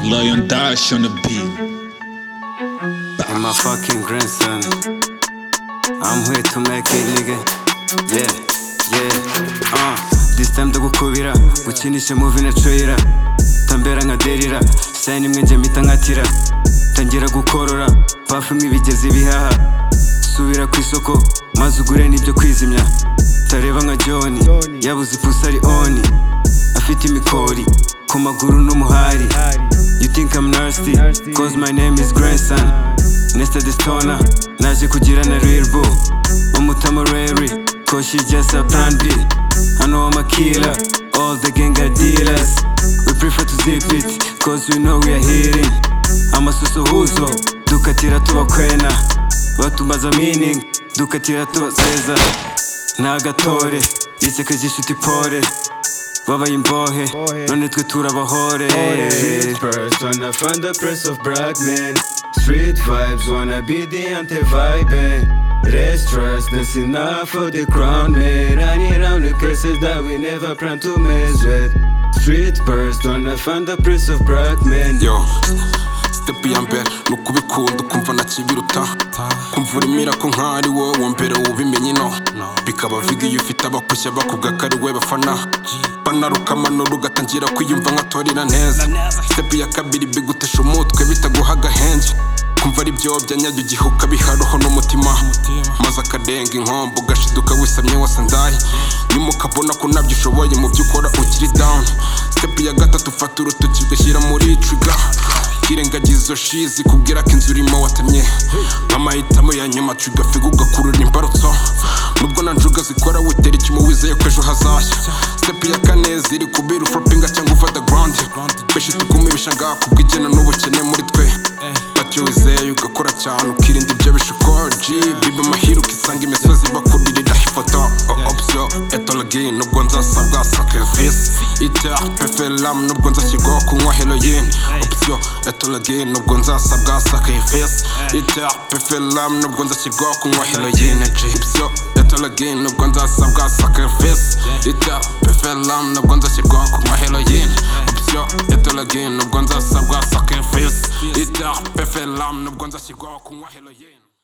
Lion Dash on the beat. And my fucking grandson, I'm here to make it, nigga. Yeah, yeah. This time ndagukubira ukinishe movie na trailer. Tambera nkaderira shine imwe nje mpita nkatira. Tangira gukorora parfum ibigeze ibihaha. Subira ku isoko maze ugure n'ibyo kwizimya. Tareba nka John yabuze ipusi ari on. Afite imikori ku maguru n'umuhari. You think I'm nasty cause my name is grandson. Nesta the stoner naje kugira na real boo. Umutama rary cause she just a plan B. I know I'm a killer, all the gang are dealers. We prefer to zip it cause we know we are hitting. Amasusuhuzo dukatira tubakwena. Batumbaza meaning dukatira tubaseza. Nagatore ishyaka ry'inshuti pole. Babaye imbohe none twe turabahore. Street birds wanna find the press of black men. Street vibes wanna be the anti-vibe. Rest trust, that's enough for the crown, man. Running around the curses that we never plan to mess with. Street birds wanna find the press of black men. Yo, step ya mbere nukubikunda ukumva nakibiruta. Kumva urimira ko nkari wowe mbere ubimenye no. Bikaba video ufite abakushya bakubwa kari we bafana. Banaruka manuru ugatangira kwiyumva nkatorira neza. Step ya kabiri bigutesha umutwe bitaguhaga henje. Kumva ari byo byanyajya igihuka biharoho n'umutima. Maze akadenga inkombo ugashiduka wisamye wasandaye. Nyuma ukabona ko nabyo ushoboye mu byo ukora ukiri down. Step ya gatatu ufata urutoki ugashyira muri trigger. Kirengagiza izo shizi kubwira ko inzu urimo watemye. Nk'amahitamo ya nyuma trigger figa ugakurura imbarutso. Nubwo na njuga zikora witera icyuma wizeye ko ejo hazashya. Step ya kane ziri kubira ufropinga cyangwa uva the ground. Beshi tukumibisha ngaha kubw'igena n'ubukene muri twe. Batyo wizeye ugakora cyane ukirinda ibyo bishuko. Biba amahirwe ukisanga imisozi bakuririra ifoto. Option etologi nubwo nzasabwa sacrifice. Iter pefelam nubwo nzashyirwaho kunywa heroin. Option etologi nubwo nzasabwa sacrifice. Iter pefelam nubwo nzashyirwaho kunywa heroin. Option etologi nubwo nzasabwa sacrifice. Iter pefelam nubwo nzashyirwaho kunywa heroin. Option etologi nubwo nzasabwa sacrifice. Iter pefelam nubwo nzashyirwaho kunywa heroin.